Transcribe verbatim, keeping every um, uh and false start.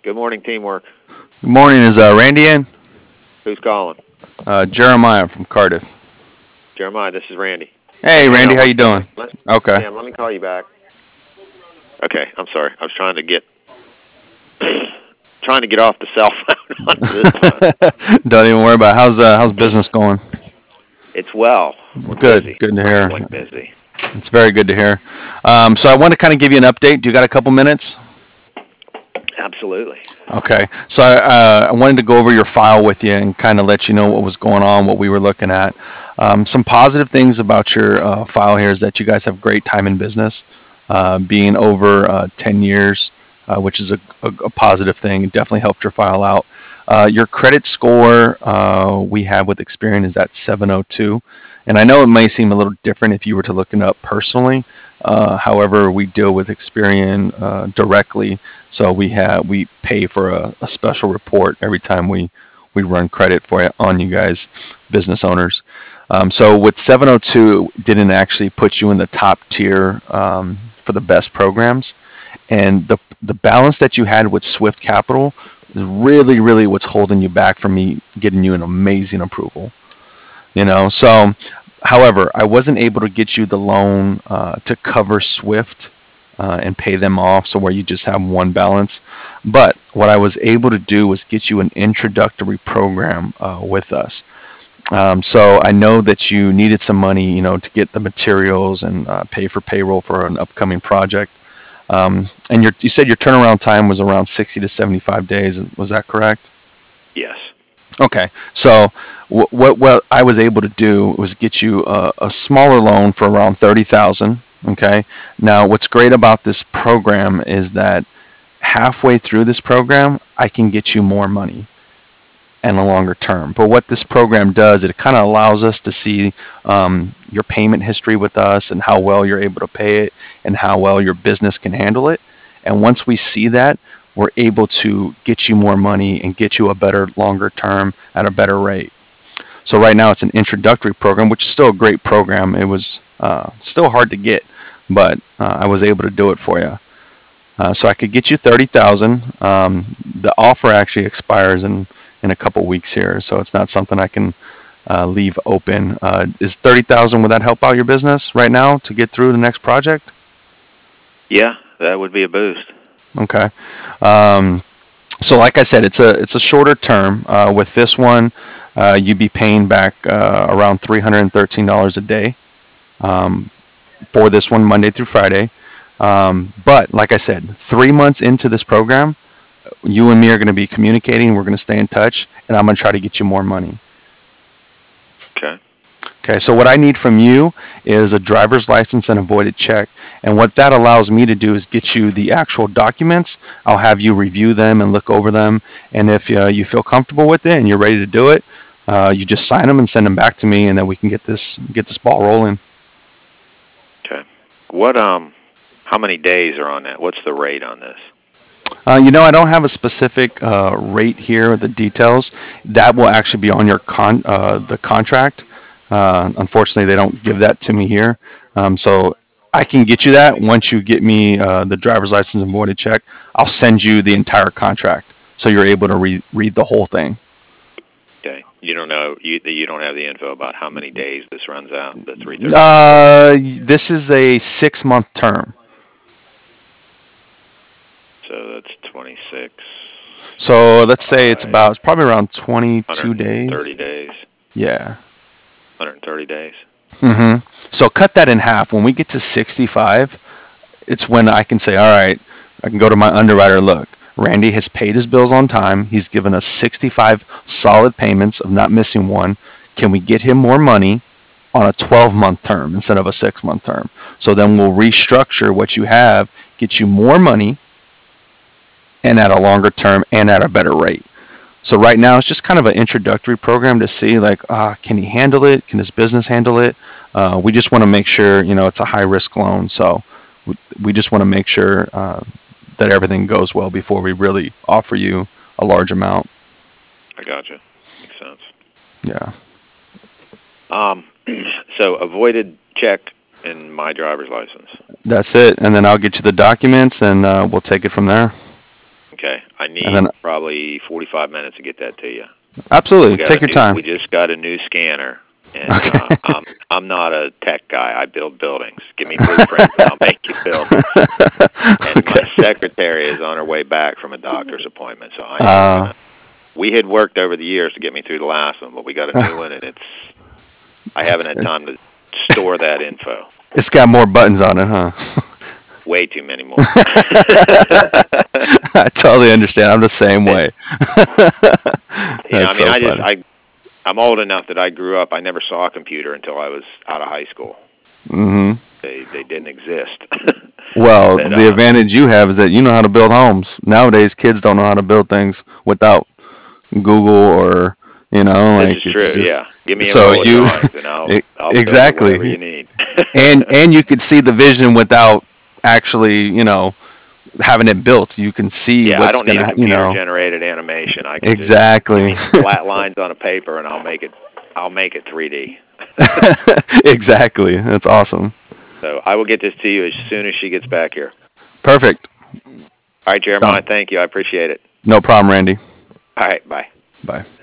Good morning, teamwork. Good morning. Is uh, Randy in? Who's calling? Uh, Jeremiah from Cardiff. Jeremiah, this is Randy. Hey, Hang Randy, on how one you doing? second. Let, Okay. Sam, let me call you back. Okay, I'm sorry. I was trying to get trying to get off the cell phone onto this phone. Don't even worry about it. How's uh, how's business going? It's well. We're Good. busy. Good to hear. Extremely busy. It's very good to hear. Um, so I want to kind of give you an update. Do you got a couple minutes? Absolutely. Okay. So uh, I wanted to go over your file with you and kind of let you know what was going on, what we were looking at. Um, some positive things about your uh, file here is that you guys have great time in business, uh, being over uh, ten years, uh, which is a, a, a positive thing. It definitely helped your file out. Uh, your credit score uh, we have with Experian is at seven oh two. And I know it may seem a little different if you were to look it up personally. Uh, however, we deal with Experian uh, directly, so we have we pay for a, a special report every time we we run credit for it on you guys, business owners. Um, so with seven oh two, didn't actually put you in the top tier um, for the best programs, and the the balance that you had with Swift Capital is really really what's holding you back from me getting you an amazing approval. You know, so however, I wasn't able to get you the loan uh, to cover Swift uh, and pay them off, so where you just have one balance. But what I was able to do was get you an introductory program uh, with us. Um, so I know that you needed some money, you know, to get the materials and uh, pay for payroll for an upcoming project. Um, and your, you said your turnaround time was around sixty to seventy-five days. Was that correct? Yes. Okay, so what what, what I was able to do was get you a, a smaller loan for around thirty thousand. Okay, now what's great about this program is that halfway through this program, I can get you more money and a longer term. But what this program does, it kind of allows us to see um, your payment history with us and how well you're able to pay it and how well your business can handle it. And once we see that, we're able to get you more money and get you a better longer term at a better rate. So right now it's an introductory program, which is still a great program. It was uh, still hard to get, but uh, I was able to do it for you. Uh, so I could get you thirty thousand. Um, the offer actually expires in in a couple weeks here, so it's not something I can uh, leave open. Uh, is thirty thousand? Would that help out your business right now to get through the next project? Yeah, that would be a boost. Okay. Um, so like I said, it's a it's a shorter term. Uh, with this one, uh, you'd be paying back uh, around three hundred and thirteen dollars a day um, for this one, Monday through Friday. Um, but like I said, three months into this program, you and me are going to be communicating. We're going to stay in touch, and I'm going to try to get you more money. Okay. Okay, so what I need from you is a driver's license and a voided check. And what that allows me to do is get you the actual documents. I'll have you review them and look over them. And if uh, you feel comfortable with it and you're ready to do it, uh, you just sign them and send them back to me, and then we can get this get this ball rolling. Okay. What um? How many days are on that? What's the rate on this? Uh, you know, I don't have a specific uh, rate here, the details. That will actually be on your con uh, the contract. Uh, unfortunately, they don't give that to me here. Um, so I can get you that once you get me uh, the driver's license and voided check. I'll send you the entire contract so you're able to re- read the whole thing. Okay. You don't know. You you don't have the info about how many days this runs out. The three thirty. Uh, this is a six month term. So that's twenty-six. So let's say it's about it's probably around twenty-two days. thirty days. Yeah. one hundred thirty days. Mm-hmm. So cut that in half. When we get to sixty-five, it's when I can say, all right, I can go to my underwriter. Look, Randy has paid his bills on time. He's given us sixty-five solid payments of not missing one. Can we get him more money on a twelve-month term instead of a six-month term? So then we'll restructure what you have, get you more money, and at a longer term and at a better rate. So right now it's just kind of an introductory program to see like, uh, can he handle it? Can his business handle it? Uh, we just want to make sure, you know, it's a high risk loan. So we, we just want to make sure uh, that everything goes well before we really offer you a large amount. I gotcha. Makes sense. Yeah. Um, so avoided check and my driver's license. That's it. And then I'll get you the documents and uh, we'll take it from there. Okay. I need And then- probably forty-five minutes to get that to you. Absolutely. We got Take a your new- time. We just got a new scanner. And Okay. uh, I'm, I'm not a tech guy. I build buildings. Give me blueprints and I'll make you build them. And Okay. my secretary is on her way back from a doctor's appointment. So I ain't Uh, gonna, we had worked over the years to get me through the last one, but we got a new one, and it's I haven't had time to store that info. It's got more buttons on it, huh? Way too many more. I totally understand. I'm the same way. You know, I That's mean, so I just funny. I I'm old enough that I grew up. I never saw a computer until I was out of high school. hmm They they didn't exist. Well, But, the uh, advantage you have is that you know how to build homes. Nowadays, kids don't know how to build things without Google or, you know, This like is it's true. just Yeah, give me a so roll of you drawings, and I'll e- I'll build exactly. whatever you need. and and you could see the vision without actually, you know, having it built. You can see Yeah, I what's don't need a gonna, you know, computer-generated animation. I can exactly. just give me flat lines on a paper, and I'll make it. I'll make it three D. Exactly. That's awesome. So I will get this to you as soon as she gets back here. Perfect. All right, Jeremiah. Sound- Thank you. I appreciate it. No problem, Randy. All right. Bye. Bye.